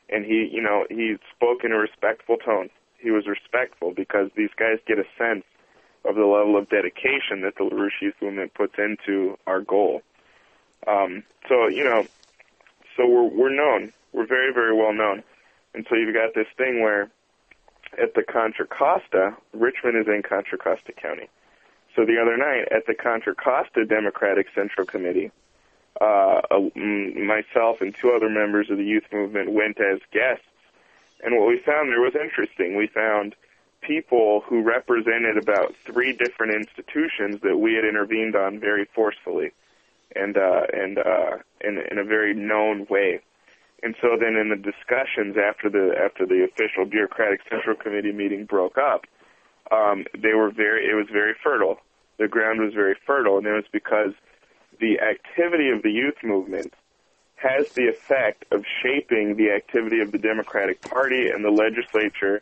and he, you know, he spoke in a respectful tone. He was respectful because these guys get a sense of the level of dedication that the LaRouche Youth Movement puts into our goal. Um, so, you know, so we're we're known. We're very, very well known. And so you've got this thing where at the Contra Costa, Richmond is in Contra Costa County. So the other night at the Contra Costa Democratic Central Committee, uh, myself and two other members of the youth movement went as guests. And what we found there was interesting. We found people who represented about three different institutions that we had intervened on very forcefully and uh, and uh, in, in a very known way. And so then in the discussions after the after the official bureaucratic central committee meeting broke up, um, they were very it was very fertile. The ground was very fertile, and it was because the activity of the youth movement has the effect of shaping the activity of the Democratic Party and the legislature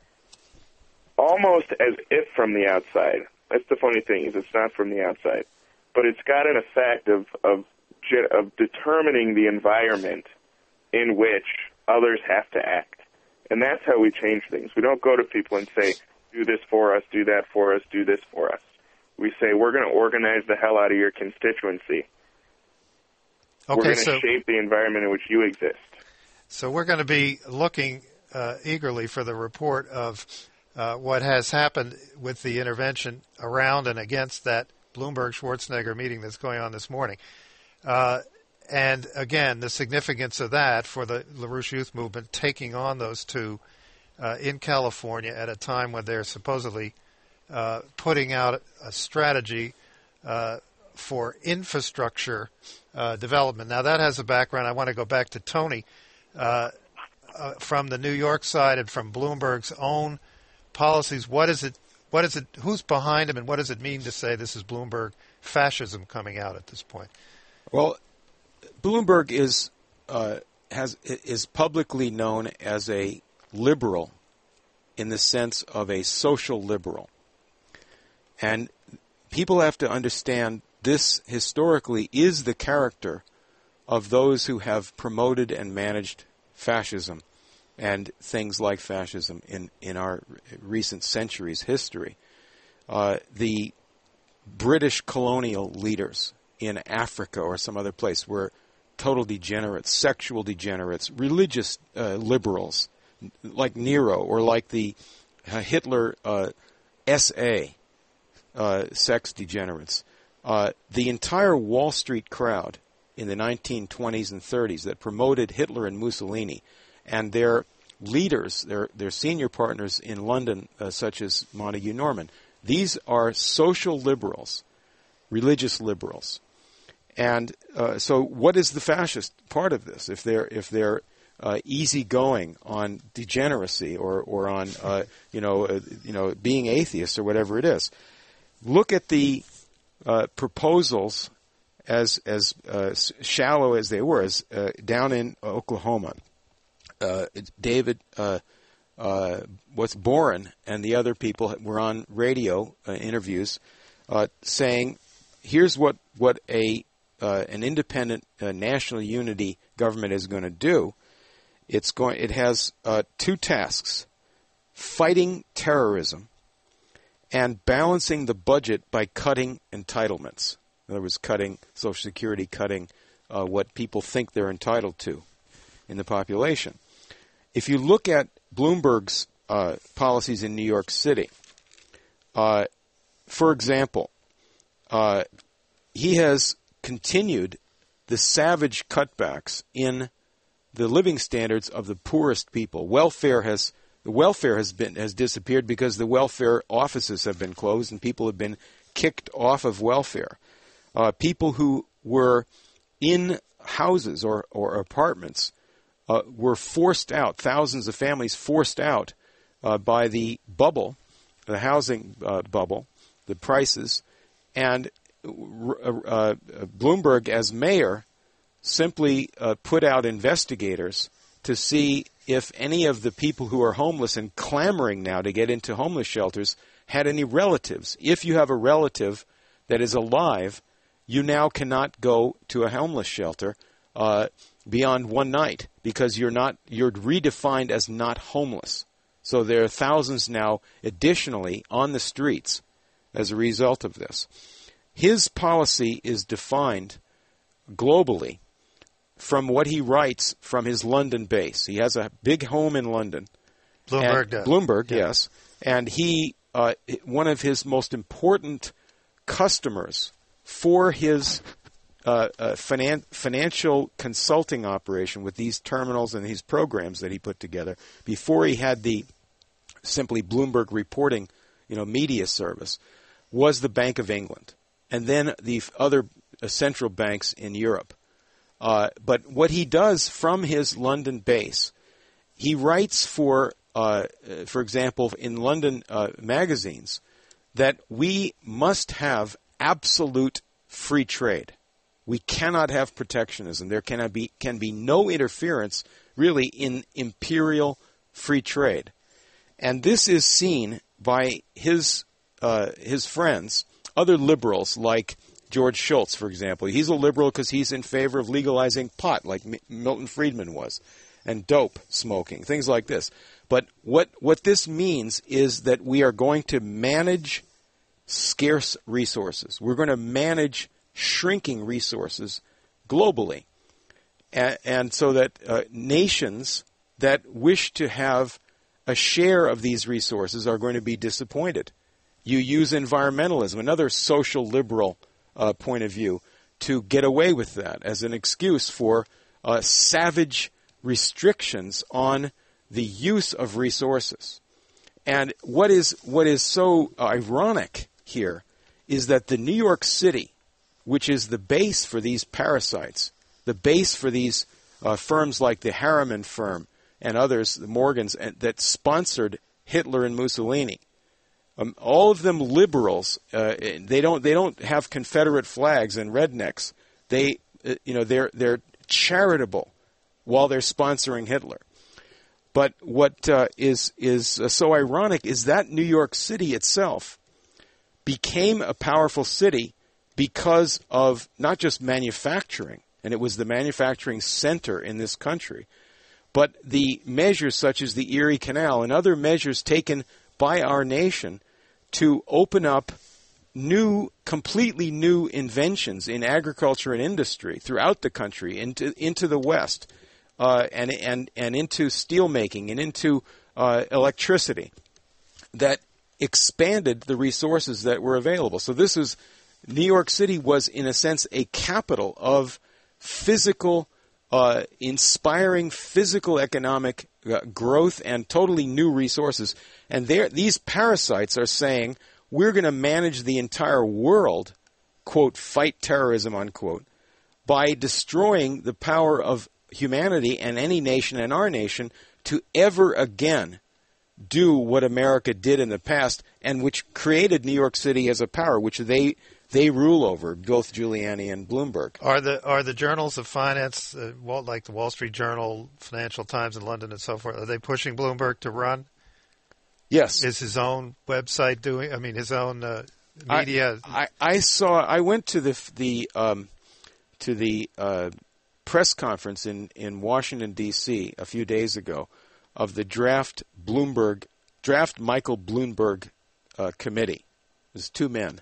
almost as if from the outside. That's the funny thing, is it's not from the outside. But it's got an effect of of, of determining the environment in which others have to act. And that's how we change things. We don't go to people and say, do this for us, do that for us, do this for us. We say, we're going to organize the hell out of your constituency. Okay, we're going to so, shape the environment in which you exist. So we're going to be looking uh, eagerly for the report of uh, what has happened with the intervention around and against that Bloomberg-Schwarzenegger meeting that's going on this morning. Uh, and, again, the significance of that for the LaRouche Youth Movement taking on those two uh, in California at a time when they're supposedly uh, putting out a strategy uh, for infrastructure uh, development. Now, that has a background. I want to go back to Tony uh, uh, from the New York side and from Bloomberg's own policies. What is it? What is it? Who's behind him, and what does it mean to say this is Bloomberg fascism coming out at this point? Well, Bloomberg is uh, has is publicly known as a liberal in the sense of a social liberal, and people have to understand this historically is the character of those who have promoted and managed fascism and things like fascism in, in our recent centuries' history. Uh, the British colonial leaders in Africa or some other place were total degenerates, sexual degenerates, religious uh, liberals like Nero or like the uh, Hitler uh, S A, uh, sex degenerates. Uh, the entire Wall Street crowd in the nineteen twenties and thirties that promoted Hitler and Mussolini and their leaders, their their senior partners in London, uh, such as Montague Norman, these are social liberals, religious liberals. And uh, so what is the fascist part of this? If they're if they're uh, easygoing on degeneracy or or on uh, you know uh, you know being atheists or whatever it is, look at the uh, proposals as as uh, shallow as they were, as uh, down in Oklahoma. Uh, David, uh, uh, what's Boren and the other people were on radio uh, interviews uh, saying, "Here's what what a uh, an independent uh, national unity government is going to do. It's going. It has uh, two tasks: fighting terrorism and balancing the budget by cutting entitlements. In other words, cutting Social Security, cutting uh, what people think they're entitled to in the population." If you look at Bloomberg's uh, policies in New York City, uh, for example, uh, he has continued the savage cutbacks in the living standards of the poorest people. Welfare has the welfare has been has disappeared because the welfare offices have been closed and people have been kicked off of welfare. Uh, people who were in houses or, or apartments Uh, were forced out, thousands of families forced out uh, by the bubble, the housing uh, bubble, the prices, and uh, uh, Bloomberg as mayor simply uh, put out investigators to see if any of the people who are homeless and clamoring now to get into homeless shelters had any relatives. If you have a relative that is alive, you now cannot go to a homeless shelter. Uh, beyond one night because you're not you're redefined as not homeless. So there are thousands now additionally on the streets as a result of this. His policy is defined globally from what he writes from his London base. He has a big home in London. Bloomberg does. Bloomberg, yeah. yes. And he, uh, one of his most important customers for his uh, uh, finan- financial consulting operation with these terminals and these programs that he put together, before he had the simply Bloomberg reporting, you know, media service, was the Bank of England, and then the other uh, central banks in Europe. Uh, but what he does from his London base, he writes for, uh, for example, in London uh, magazines, that we must have absolute free trade. We cannot have protectionism. There cannot be can be no interference, really, in imperial free trade. And this is seen by his uh, his friends, other liberals like George Shultz, for example. He's a liberal because he's in favor of legalizing pot, like M- Milton Friedman was, and dope smoking, things like this. But what what this means is that we are going to manage scarce resources. We're going to manage shrinking resources globally. And, and so that uh, nations that wish to have a share of these resources are going to be disappointed. You use environmentalism, another social liberal uh, point of view, to get away with that as an excuse for uh, savage restrictions on the use of resources. And what is what is so ironic here is that the New York City, which is the base for these parasites, the base for these uh, firms like the Harriman firm and others, the Morgans, and, that sponsored Hitler and Mussolini, um, all of them liberals. Uh, they don't they don't have Confederate flags and rednecks. They uh, you know they're they're charitable while they're sponsoring Hitler. But what uh, is is uh, so ironic is that New York City itself became a powerful city because of not just manufacturing, and it was the manufacturing center in this country, but the measures such as the Erie Canal and other measures taken by our nation to open up new, completely new inventions in agriculture and industry throughout the country into into the West. Uh, and and and into steelmaking and into uh, electricity that expanded the resources that were available. So this is New York City was in a sense a capital of physical, uh, inspiring physical economic uh, growth and totally new resources. And there, these parasites are saying we're going to manage the entire world, quote, fight terrorism, unquote, by destroying the power of humanity and any nation and our nation to ever again do what America did in the past and which created New York City as a power, which they they rule over, both Giuliani and Bloomberg. Are the are the journals of finance, uh, like the Wall Street Journal, Financial Times in London and so forth, are they pushing Bloomberg to run? Yes. Is his own website doing, I mean, his own uh, media? I, I, I saw, I went to the, the um, to the, uh, press conference in, in Washington, D C a few days ago of the draft Bloomberg, draft Michael Bloomberg uh, committee. There's two men.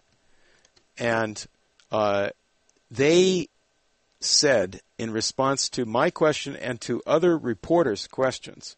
And uh, they said, in response to my question and to other reporters' questions,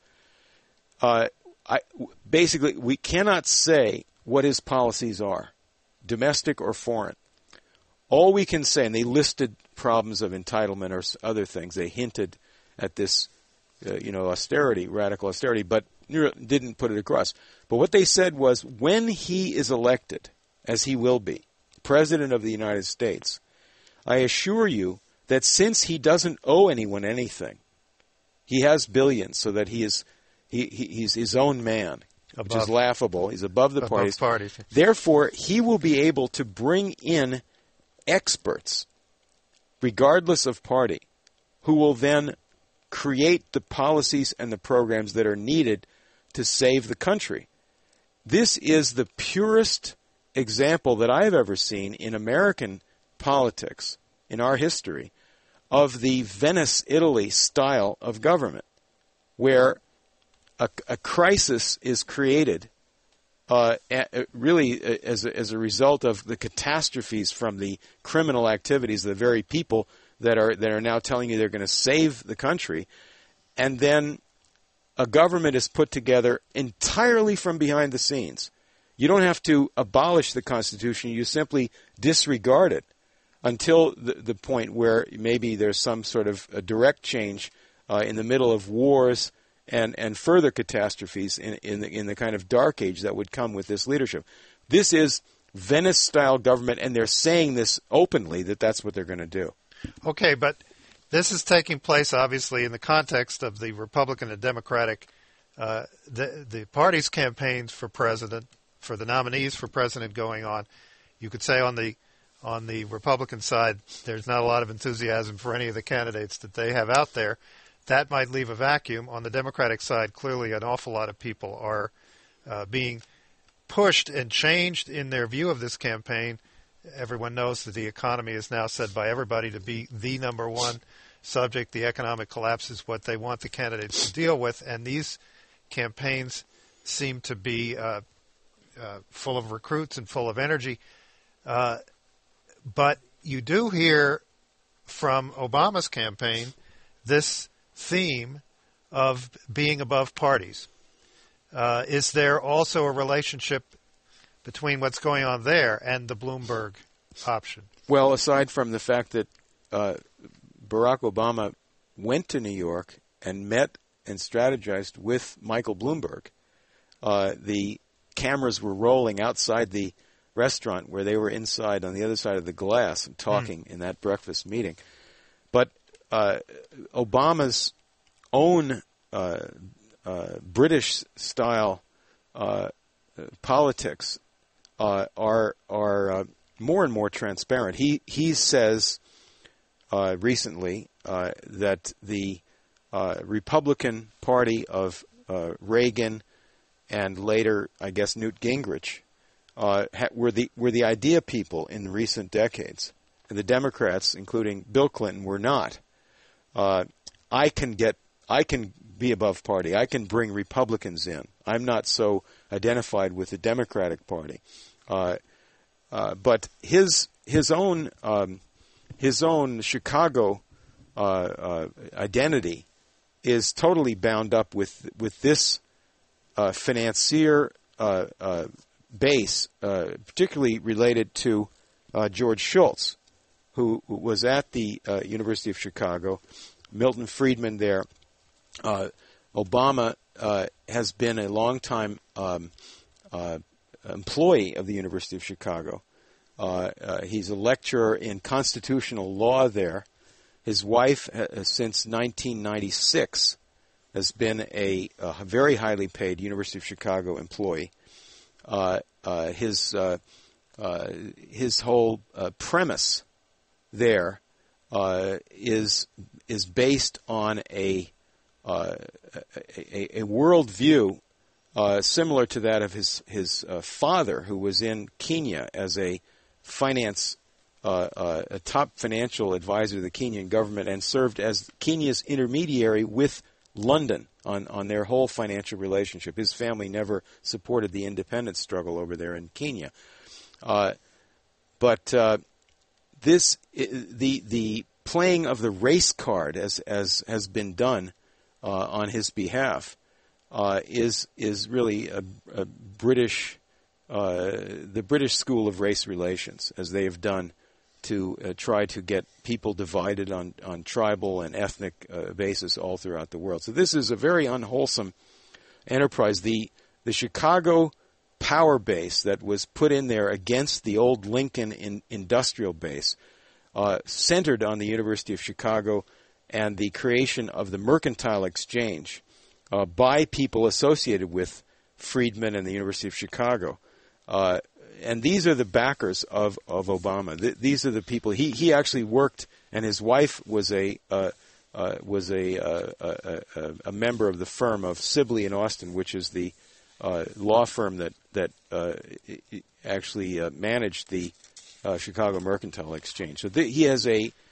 uh, I, basically, we cannot say what his policies are, domestic or foreign. All we can say, and they listed problems of entitlement or other things. They hinted at this, uh, you know, austerity, radical austerity, but didn't put it across. But what they said was, when he is elected, as he will be, President of the United States, I assure you that since he doesn't owe anyone anything, he has billions, so that he is he, he he's his own man, above, which is laughable. He's above the above parties. parties. Therefore, he will be able to bring in experts, regardless of party, who will then create the policies and the programs that are needed to save the country. This is the purest example that I've ever seen in American politics, in our history, of the Venice, Italy style of government, where a, a crisis is created uh, really as a, as a result of the catastrophes from the criminal activities of the very people that are that are now telling you they're going to save the country, and then a government is put together entirely from behind the scenes. You don't have to abolish the Constitution. You simply disregard it until the, the point where maybe there's some sort of a direct change uh, in the middle of wars and, and further catastrophes in, in, the, in the kind of dark age that would come with this leadership. This is Venice-style government, and they're saying this openly that that's what they're going to do. Okay, but this is taking place, obviously, in the context of the Republican and Democratic, uh, the, the parties' campaigns for president, for the nominees for president going on. You could say on the on the Republican side, there's not a lot of enthusiasm for any of the candidates that they have out there. That might leave a vacuum. On the Democratic side, clearly an awful lot of people are uh, being pushed and changed in their view of this campaign. Everyone knows that the economy is now said by everybody to be the number one subject. The economic collapse is what they want the candidates to deal with, and these campaigns seem to be uh, uh, full of recruits and full of energy. Uh, but you do hear from Obama's campaign this theme of being above parties. Uh, is there also a relationship between what's going on there and the Bloomberg option? Well, aside from the fact that uh, Barack Obama went to New York and met and strategized with Michael Bloomberg, uh, the cameras were rolling outside the restaurant where they were inside on the other side of the glass and talking mm. in that breakfast meeting. But uh, Obama's own uh, uh, British-style uh, politics uh, are are uh, more and more transparent. He he says uh, recently uh, that the uh, Republican Party of uh, Reagan and later, I guess, Newt Gingrich uh, ha- were the were the idea people in recent decades, and the Democrats, including Bill Clinton, were not. Uh, I can get I can be above party. I can bring Republicans in. I'm not so identified with the Democratic Party. Uh, uh, but his his own um, his own Chicago uh, uh, identity is totally bound up with with this uh, financier uh, uh, base, uh, particularly related to uh, George Shultz, who was at the uh, University of Chicago. Milton Friedman there. Uh, Obama uh, has been a long-time um, uh, employee of the University of Chicago. Uh, uh, he's a lecturer in constitutional law there. His wife, uh, since nineteen ninety-six, has been a, a very highly paid University of Chicago employee. Uh, uh, his uh, uh, his whole uh, premise there uh, is is based on a uh, a, a worldview uh, similar to that of his his uh, father, who was in Kenya as a finance uh, uh, a top financial advisor to the Kenyan government and served as Kenya's intermediary with London on, on their whole financial relationship. His family never supported the independence struggle over there in Kenya. Uh, but uh, this the the playing of the race card, as as has been done uh, on his behalf, uh, is is really a, a British uh, the British school of race relations, as they have done to uh, try to get people divided on, on tribal and ethnic uh, basis all throughout the world. So this is a very unwholesome enterprise. The the Chicago power base that was put in there against the old Lincoln in, industrial base uh, centered on the University of Chicago and the creation of the Mercantile Exchange uh, by people associated with Friedman and the University of Chicago. Uh, And these are the backers of, of Obama. Th- these are the people. He he actually worked, and his wife was a uh, uh, was a, uh, a, a a member of the firm of Sibley and Austin, which is the uh, law firm that that uh, actually uh, managed the uh, Chicago Mercantile Exchange. So th- he has a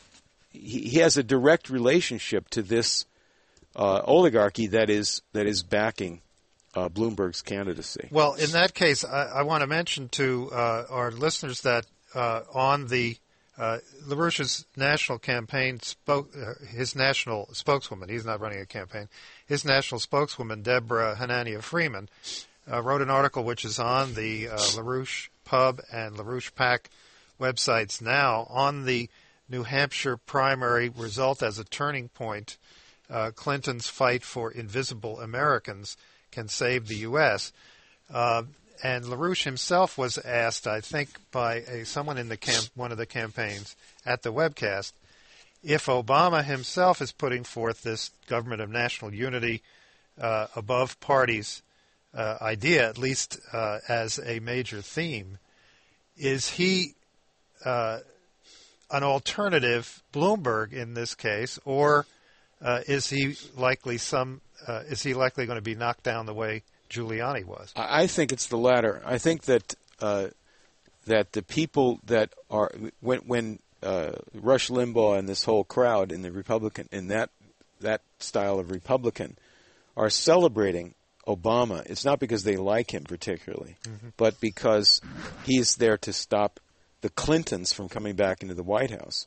he, he has a direct relationship to this uh, oligarchy that is that is backing uh, Bloomberg's candidacy. Well, in that case, I, I want to mention to uh, our listeners that uh, on the uh, LaRouche's national campaign spoke uh, his national spokeswoman. He's not running a campaign. His national spokeswoman, Deborah Hanania Freeman, uh, wrote an article which is on the uh, LaRouche Pub and LaRouche PAC websites now on the New Hampshire primary result as a turning point. Uh, Clinton's fight for invisible Americans can save the U S Uh, and LaRouche himself was asked, I think, by a, someone in the camp, one of the campaigns at the webcast, if Obama himself is putting forth this government of national unity uh, above parties uh, idea, at least uh, as a major theme, is he uh, an alternative Bloomberg in this case, or uh, is he likely some? Uh, is he likely going to be knocked down the way Giuliani was? I think it's the latter. I think that uh, that the people that are when when uh, Rush Limbaugh and this whole crowd in the Republican in that that style of Republican are celebrating Obama, it's not because they like him particularly, mm-hmm. but because he's there to stop the Clintons from coming back into the White House.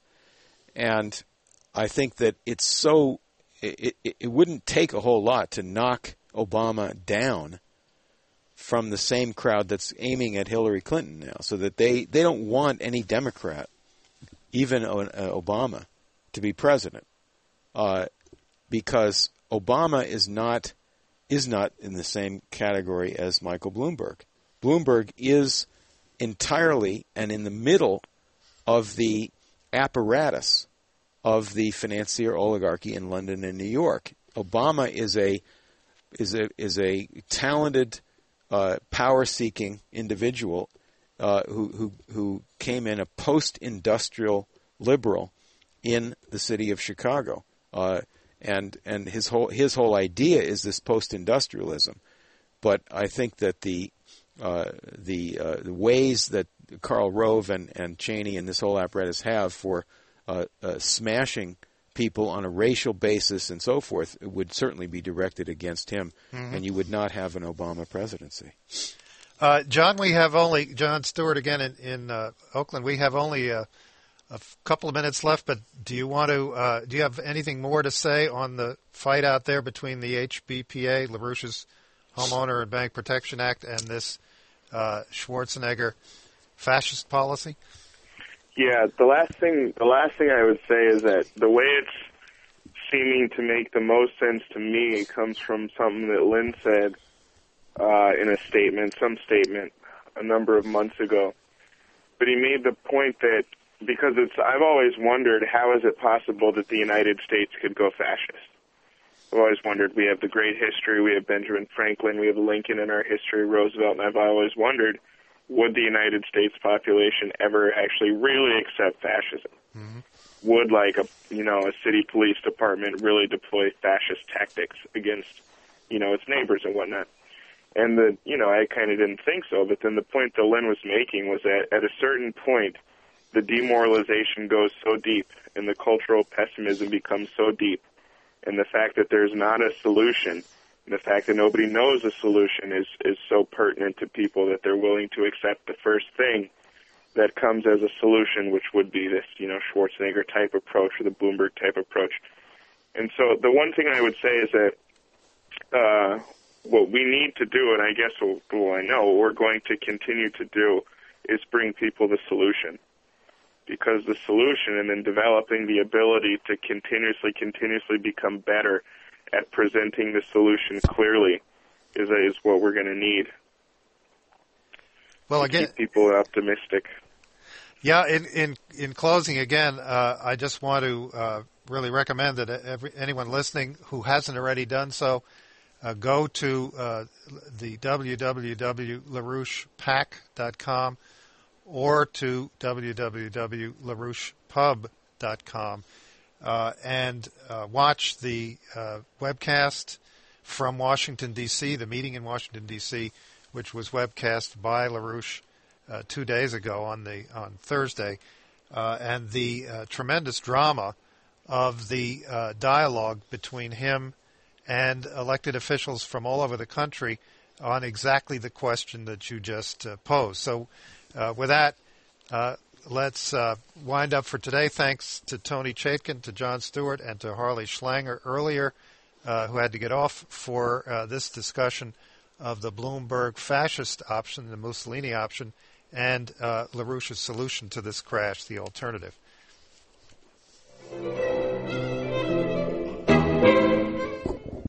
And I think that it's so it, it, it wouldn't take a whole lot to knock Obama down from the same crowd that's aiming at Hillary Clinton now, so that they, they don't want any Democrat, even uh, Obama, to be president, uh, because Obama is not is not in the same category as Michael Bloomberg. Bloomberg is entirely and in the middle of the apparatus of the financier oligarchy in London and New York. Obama is a is a is a talented, uh, power-seeking individual uh, who who who came in a post-industrial liberal in the city of Chicago, uh, and and his whole his whole idea is this post-industrialism. But I think that the uh, the uh, the ways that Karl Rove and and Cheney and this whole apparatus have for uh, uh, smashing people on a racial basis and so forth, it would certainly be directed against him, mm-hmm. and you would not have an Obama presidency. Uh, John, we have only, John Stewart again in, in uh, Oakland, we have only a, a couple of minutes left, but do you want to, uh, do you have anything more to say on the fight out there between the H B P A, LaRouche's Homeowner and Bank Protection Act, and this uh, Schwarzenegger fascist policy? Yeah, the last thing the last thing I would say is that the way it's seeming to make the most sense to me comes from something that Lynn said uh, in a statement, some statement a number of months ago. But he made the point that because it's, I've always wondered how is it possible that the United States could go fascist. I've always wondered, we have the great history, we have Benjamin Franklin, we have Lincoln in our history, Roosevelt, and I've always wondered, would the United States population ever actually really accept fascism? Mm-hmm. Would, like, a you know, a city police department really deploy fascist tactics against, you know, its neighbors and whatnot? And, the you know, I kind of didn't think so, but then the point that Lynn was making was that at a certain point, the demoralization goes so deep and the cultural pessimism becomes so deep, and the fact that there's not a solution, and the fact that nobody knows a solution is, is so pertinent to people that they're willing to accept the first thing that comes as a solution, which would be this, you know, Schwarzenegger-type approach or the Bloomberg-type approach. And so the one thing I would say is that uh, what we need to do, and I guess, well, well, I know what we're going to continue to do, is bring people the solution. Because the solution and then developing the ability to continuously, continuously become better at presenting the solution clearly is is what we're going to need. Well, again, keep people optimistic. Yeah. In in in closing, again, uh, I just want to uh, really recommend that every, anyone listening who hasn't already done so, uh, go to uh, the w w w dot larouche pac dot com or to w w w dot larouche pub dot com. Uh, and uh, watch the uh, webcast from Washington, D C, the meeting in Washington, D C, which was webcast by LaRouche uh, two days ago on the on Thursday, uh, and the uh, tremendous drama of the uh, dialogue between him and elected officials from all over the country on exactly the question that you just uh, posed. So uh, with that, uh, let's uh, wind up for today. Thanks to Tony Chaikin, to Jon Stewart, and to Harley Schlanger earlier, uh, who had to get off for uh, this discussion of the Bloomberg fascist option, the Mussolini option, and uh, LaRouche's solution to this crash, the alternative.